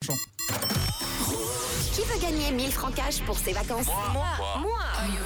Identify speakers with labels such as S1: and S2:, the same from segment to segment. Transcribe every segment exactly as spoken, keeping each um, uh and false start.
S1: attention.
S2: Qui veut gagner mille francs cash pour ses vacances? Moi, moi.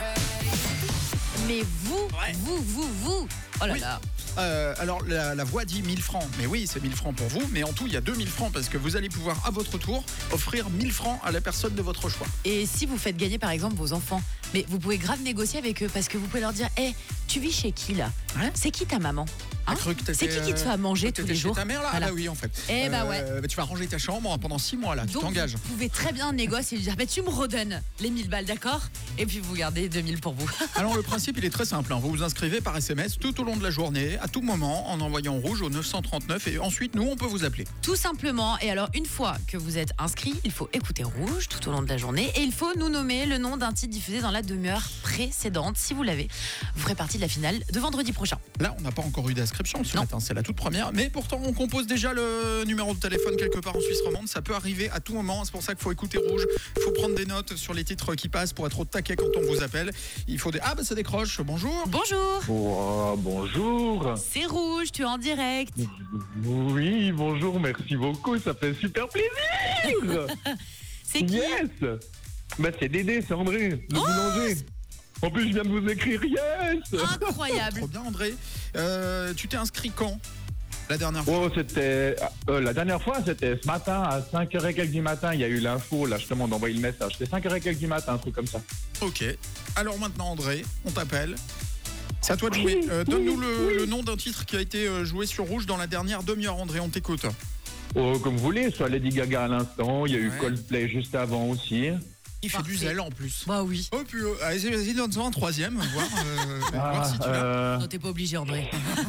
S3: Mais vous,
S1: Ouais.
S3: vous, vous, vous. Oh là
S1: Oui.
S3: là.
S1: Euh, alors la, la voix dit mille francs, mais oui c'est mille francs pour vous, mais en tout il y a deux mille francs parce que vous allez pouvoir à votre tour offrir mille francs à la personne de votre choix.
S3: Et si vous faites gagner par exemple vos enfants, mais vous pouvez grave négocier avec eux parce que vous pouvez leur dire, hé, tu vis chez qui là?
S1: Hein
S3: C'est qui ta maman? Hein
S1: T'as cru que
S3: C'est
S1: t'étais,
S3: qui qui te fait à
S1: euh,
S3: manger
S1: que
S3: tous
S1: t'étais
S3: les
S1: chez
S3: jours?
S1: ta mère là?
S3: Voilà.
S1: Ah bah oui en fait.
S3: Eh bah ouais.
S1: bah, tu vas ranger ta chambre pendant six mois là, tu
S3: Donc
S1: t'engages.
S3: vous pouvez très bien négocier et lui dire, bah, tu me redonnes les mille balles, d'accord? Et puis vous gardez deux mille pour vous.
S1: Alors le principe il est très simple, hein. Vous vous inscrivez par S M S tout au long de la journée, à tout moment, en envoyant rouge au neuf cent trente-neuf et ensuite nous on peut vous appeler.
S3: Tout simplement. Et alors, une fois que vous êtes inscrit, il faut écouter Rouge tout au long de la journée et il faut nous nommer le nom d'un titre diffusé dans la demi-heure précédente. Si vous l'avez, vous ferez partie de la finale de vendredi prochain.
S1: Là on n'a pas encore eu d'inscription ce
S3: Non.
S1: matin, c'est la toute première, mais pourtant on compose déjà le numéro de téléphone quelque part en Suisse romande, ça peut arriver à tout moment, c'est pour ça qu'il faut écouter rouge, il faut prendre des notes sur les titres qui passent pour être au taquet quand on vous appelle. Il faut des... Ah bah ça décroche, bonjour.
S3: Bonjour,
S4: Oh, bonjour.
S3: c'est Rouge, tu es en direct.
S4: Oui, bonjour, merci beaucoup, ça fait super plaisir.
S3: C'est qui?
S4: Yes. Bah c'est Dédé, c'est André, le
S3: Oh,
S4: boulanger. En plus, je viens de vous écrire yes.
S3: Incroyable.
S1: Trop bien André. Euh, tu t'es inscrit quand la dernière fois?
S4: Oh, c'était euh, la dernière fois, c'était ce matin à cinq heures et quelques du matin. Il y a eu l'info là justement d'envoyer le message. C'était cinq heures et quelques du matin, un truc comme ça.
S1: Ok. Alors maintenant André, on t'appelle. C'est à toi de jouer. Euh, Donne-nous le, le nom d'un titre qui a été euh, joué sur rouge dans la dernière demi-heure André, on t'écoute.
S4: Oh, comme vous voulez, soit Lady Gaga à l'instant. Il y a eu
S1: Ouais.
S4: Coldplay juste avant aussi.
S1: Il fait du
S3: Parfait.
S1: zèle en plus.
S3: Bah oui.
S1: Oh puis euh, allez, vas-y, donne-en un troisième, voir, euh, voir si tu l'as.
S4: euh,
S3: Non, t'es pas obligé, André.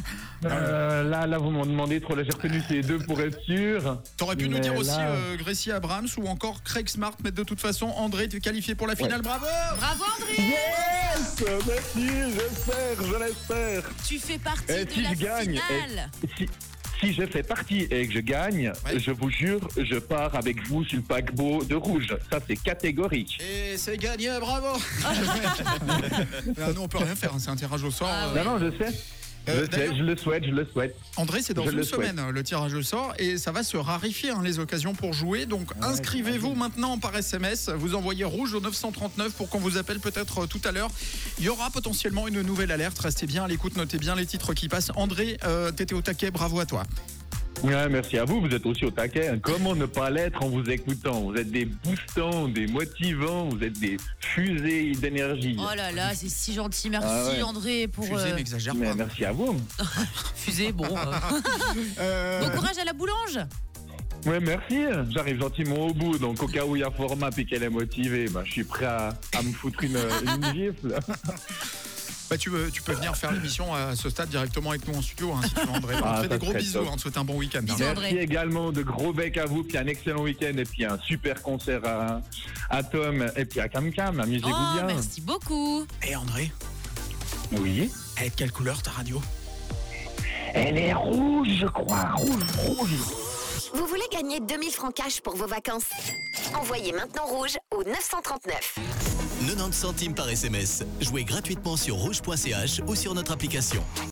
S4: euh, là, là, vous m'en demandez trop. Là, j'ai retenu ces deux pour être sûr.
S1: T'aurais pu nous
S4: Mais
S1: dire aussi
S4: là-
S1: euh, Gracie Abrams ou encore Craig Smart, mais de toute façon André t'es qualifié pour la finale, bravo.
S3: Bravo, André.
S4: Yes, merci, j'espère, je l'espère.
S3: Tu fais partie
S4: Eh,
S3: de
S4: si
S3: la
S4: je gagne,
S3: finale.
S4: Si, si je fais partie et que je gagne,
S1: Ouais.
S4: je vous jure, je pars avec vous sur le paquebot de rouge. Ça, c'est catégorique.
S1: Et c'est gagné, bravo. Ah, non, on peut rien faire, hein, c'est un tirage au sort.
S3: Ah
S1: euh,
S4: Non, non, je sais.
S1: Euh,
S4: je, sais
S1: d'ailleurs-
S4: je le souhaite, je le souhaite.
S1: André, c'est dans
S4: Je
S1: une
S4: le souhaite.
S1: semaine le tirage au sort et ça va se raréfier hein, les occasions pour jouer. Donc inscrivez-vous maintenant par S M S. Vous envoyez rouge au neuf cent trente-neuf pour qu'on vous appelle peut-être euh, tout à l'heure. Il y aura potentiellement une nouvelle alerte. Restez bien à l'écoute, notez bien les titres qui passent. André, euh, t'étais au taquet, bravo à toi.
S4: Ouais, merci à vous, vous êtes aussi au taquet. Comment ne pas l'être en vous écoutant? Vous êtes des boostants, des motivants, vous êtes des fusées d'énergie.
S3: Oh là là, c'est si gentil. Merci,
S4: Ah ouais.
S3: André, pour
S1: Fusée,
S3: euh,
S1: n'exagère
S4: Mais
S1: pas.
S4: merci à vous.
S3: fusée. Bon, euh,
S1: Euh,
S3: bon courage à la boulange.
S4: Ouais, merci. J'arrive gentiment au bout, donc au cas où il y a format et qu'elle est motivée, bah, je suis prêt à, à me foutre une, une gifle.
S1: bah, tu, veux, tu peux venir faire l'émission à ce stade directement avec nous en studio, hein, si tu veux, André. On
S4: Ah,
S1: te fait
S4: ça
S1: des gros
S4: serait
S1: bisous,
S4: top.
S1: hein, on te souhaite un bon week-end. hein.
S3: Bisous.
S4: Merci
S3: André.
S4: également, de gros becs à vous, puis un excellent week-end, et puis un super concert à, à Tom, et puis à Cam Cam. Amusez-vous
S3: Oh,
S4: bien.
S3: merci beaucoup.
S1: Et André,
S4: Oui.
S1: elle est de quelle couleur ta radio?
S4: Elle est rouge, je crois. Rouge, rouge.
S2: Vous voulez gagner deux mille francs cash pour vos vacances? Envoyez maintenant rouge au neuf cent trente-neuf.
S5: quatre-vingt-dix centimes par S M S. Jouez gratuitement sur rouge point c h ou sur notre application.